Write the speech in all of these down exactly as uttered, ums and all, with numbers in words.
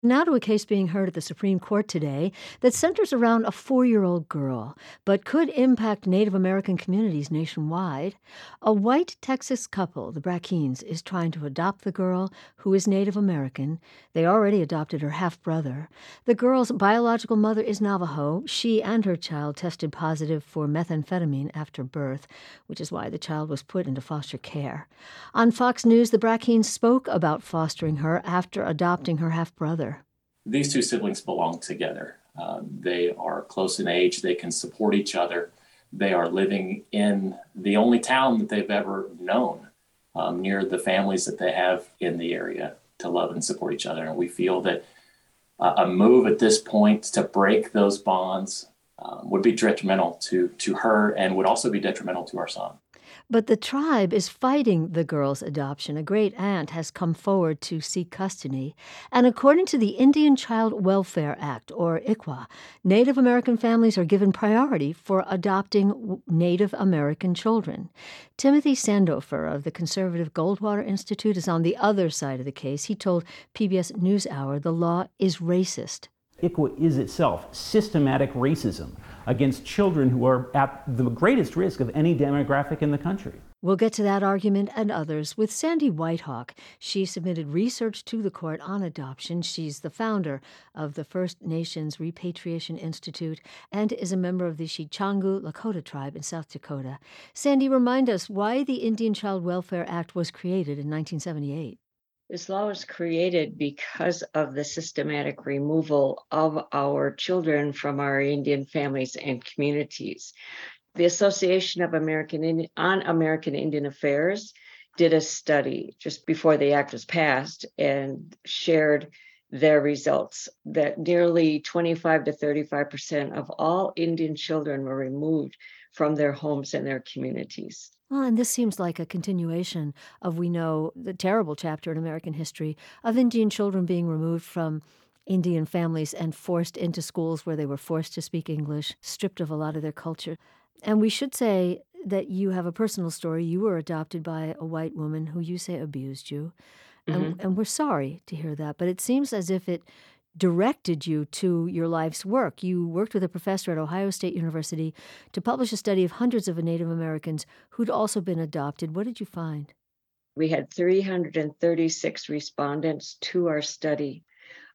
Now to a case being heard at the Supreme Court today that centers around a four-year-old girl, but could impact Native American communities nationwide. A white Texas couple, the Brackeens, is trying to adopt the girl, who is Native American. They already adopted her half-brother. The girl's biological mother is Navajo. She and her child tested positive for methamphetamine after birth, which is why the child was put into foster care. On Fox News, the Brackeens spoke about fostering her after adopting her half-brother. These two siblings belong together. Uh, they are close in age. They can support each other. They are living in the only town that they've ever known, um, near the families that they have in the area to love and support each other. And we feel that uh, a move at this point to break those bonds um, would be detrimental to, to her and would also be detrimental to our son. But the tribe is fighting the girl's adoption. A great aunt has come forward to seek custody. And according to the Indian Child Welfare Act, or I C W A, Native American families are given priority for adopting Native American children. Timothy Sandofer of the conservative Goldwater Institute is on the other side of the case. He told P B S NewsHour the law is racist. I C W A is itself systematic racism against children who are at the greatest risk of any demographic in the country. We'll get to that argument and others with Sandy Whitehawk. She submitted research to the court on adoption. She's the founder of the First Nations Repatriation Institute and is a member of the Chichangu Lakota tribe in South Dakota. Sandy, remind us why the Indian Child Welfare Act was created in nineteen seventy-eight. This law was created because of the systematic removal of our children from our Indian families and communities. The Association of American Indian, on American Indian Affairs did a study just before the act was passed and shared their results that nearly twenty-five to thirty-five percent of all Indian children were removed from their homes and their communities. Well, and this seems like a continuation of, we know, the terrible chapter in American history of Indian children being removed from Indian families and forced into schools where they were forced to speak English, stripped of a lot of their culture. And we should say that you have a personal story. You were adopted by a white woman who you say abused you. Mm-hmm. And, and we're sorry to hear that. But it seems as if it directed you to your life's work. You worked with a professor at Ohio State University to publish a study of hundreds of Native Americans who'd also been adopted. What did you find? We had three hundred thirty-six respondents to our study.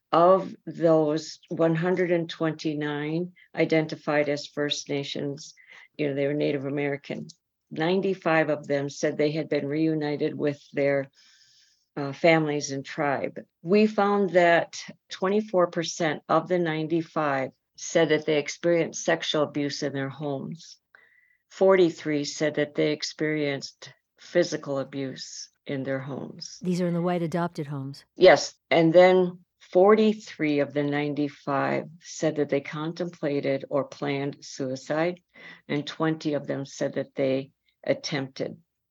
Of those, one hundred twenty-nine identified as First Nations. You know, they were Native American. ninety-five of them said they had been reunited with their Uh, families and tribe. We found that twenty-four percent of the ninety-five said that they experienced sexual abuse in their homes. forty-three said that they experienced physical abuse in their homes. These are in the white adopted homes. Yes. And then forty-three of the ninety-five said that they contemplated or planned suicide, and twenty of them said that they attempted.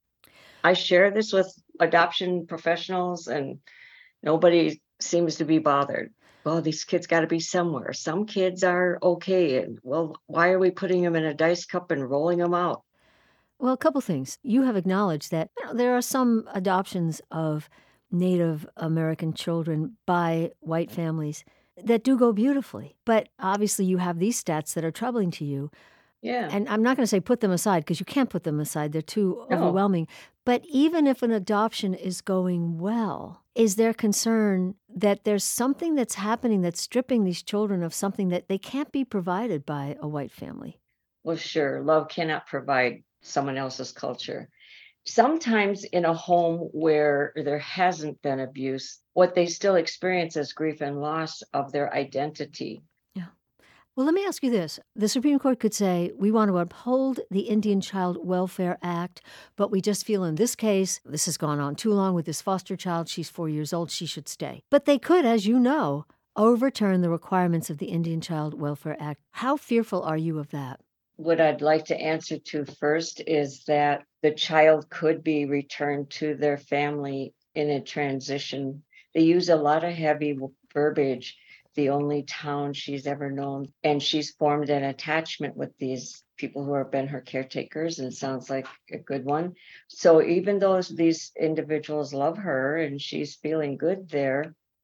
I share this with adoption professionals and nobody seems to be bothered. Well, these kids got to be somewhere. Some kids are okay. And well, why are we putting them in a dice cup and rolling them out? Well, a couple things. You have acknowledged that you know, there are some adoptions of Native American children by white families that do go beautifully. But obviously you have these stats that are troubling to you. Yeah. And I'm not going to say put them aside because you can't put them aside. They're too No. overwhelming. But even if an adoption is going well, is there concern that there's something that's happening that's stripping these children of something that they can't be provided by a white family? Well, sure. Love cannot provide someone else's culture. Sometimes in a home where there hasn't been abuse, what they still experience is grief and loss of their identity. Well, let me ask you this. The Supreme Court could say, we want to uphold the Indian Child Welfare Act, but we just feel in this case, this has gone on too long with this foster child. She's four years old. She should stay. But they could, as you know, overturn the requirements of the Indian Child Welfare Act. How fearful are you of that? What I'd like to answer to first is that the child could be returned to their family in a transition. They use a lot of heavy verbiage. The only town she's ever known. And she's formed an attachment with these people who have been her caretakers, and sounds like a good one. So even though these individuals love her and she's feeling good there,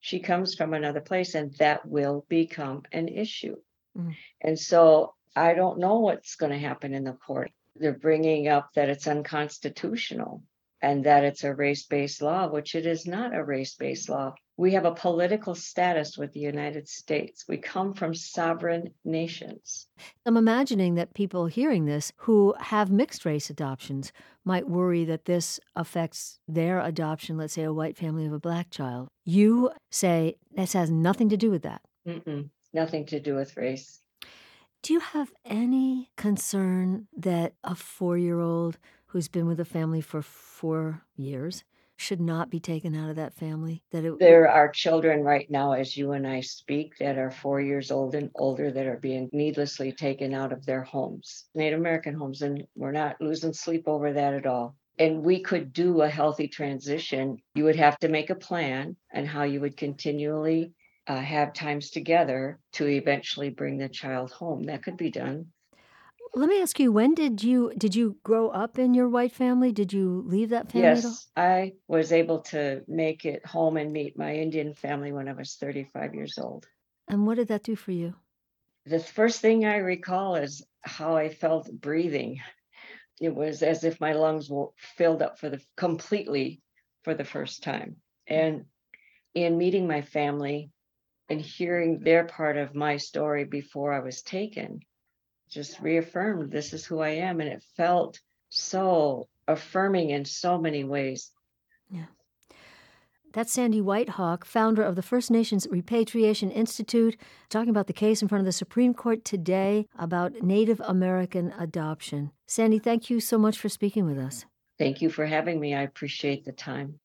She comes from another place, and that will become an issue. Mm. And so I don't know what's going to happen in the court. They're bringing up that it's unconstitutional and that it's a race-based law, which it is not a race-based law. We have a political status with the United States. We come from sovereign nations. I'm imagining that people hearing this who have mixed race adoptions might worry that this affects their adoption, let's say a white family of a black child. You say this has nothing to do with that. Mm-mm, nothing to do with race. Do you have any concern that a four-year-old who's been with a family for four years should not be taken out of that family? That it, There are children right now, as you and I speak, that are four years old and older that are being needlessly taken out of their homes, Native American homes, and we're not losing sleep over that at all. And we could do a healthy transition. You would have to make a plan on how you would continually uh, have times together to eventually bring the child home. That could be done. Let me ask you, when did you did you grow up in your white family? Did you leave that family at all? Yes, I was able to make it home and meet my Indian family when I was thirty-five years old. And what did that do for you? The first thing I recall is how I felt breathing. It was as if my lungs were filled up for the completely for the first time. And in meeting my family and hearing their part of my story before I was taken, just reaffirmed this is who I am. And it felt so affirming in so many ways. Yeah. That's Sandy Whitehawk, founder of the First Nations Repatriation Institute, talking about the case in front of the Supreme Court today about Native American adoption. Sandy, thank you so much for speaking with us. Thank you for having me. I appreciate the time.